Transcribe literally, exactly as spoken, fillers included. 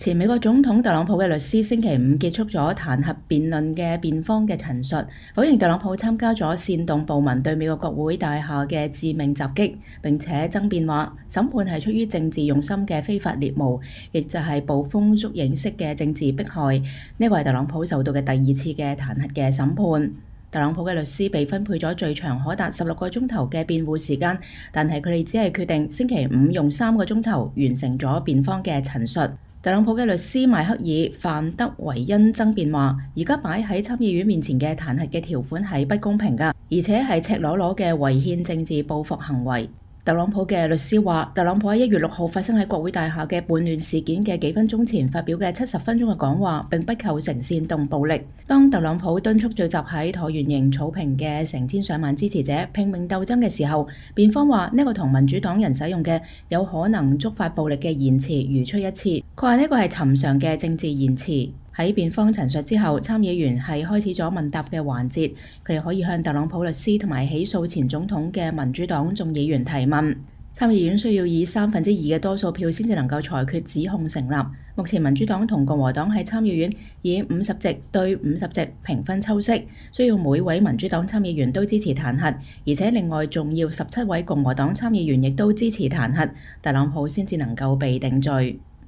前美國總統特朗普嘅律師星期五結束咗彈劾辯論嘅辯方嘅陳述，否認特朗普參加咗煽動暴民對美國國會大廈嘅致命襲擊，並且爭辯話審判係出於政治用心嘅非法獵巫，亦就係捕風捉影式嘅政治迫害。呢個係特朗普受到嘅第二次嘅彈劾嘅審判。特朗普嘅律師被分配咗最長可達十六個鐘頭嘅辯護時間，但係佢哋只係決定星期五用三個鐘頭完成咗辯方嘅陳述。特朗普嘅律師邁克爾范德維恩爭辯話，而家擺喺參議院面前嘅彈劾嘅條款係不公平㗎，而且係赤裸裸嘅違憲政治報復行為。特朗普嘅律師話，特朗普喺一月六號發生喺國會大廈嘅叛亂事件嘅幾分鐘前發表嘅七十分鐘嘅講話並不構成煽動暴力。當特朗普敦促聚集喺橢圓形草坪嘅成千上萬支持者拼命鬥爭嘅時候，辯方話呢個同民主黨人使用嘅有可能觸發暴力嘅言辭如出一轍。佢話呢個係尋常嘅政治言辭。喺辯方陳述之後，參議員係開始咗問答嘅環節，佢哋可以向特朗普律師同埋起訴前總統嘅民主黨眾議員提問。參議院需要以三分之二嘅多數票先至能夠裁決指控成立。目前民主黨同共和黨喺參議院以五十席對五十席平分秋色，需要每位民主黨參議員都支持彈劾，而且另外仲要十七位共和黨參議員亦都支持彈劾，特朗普先至能夠被定罪。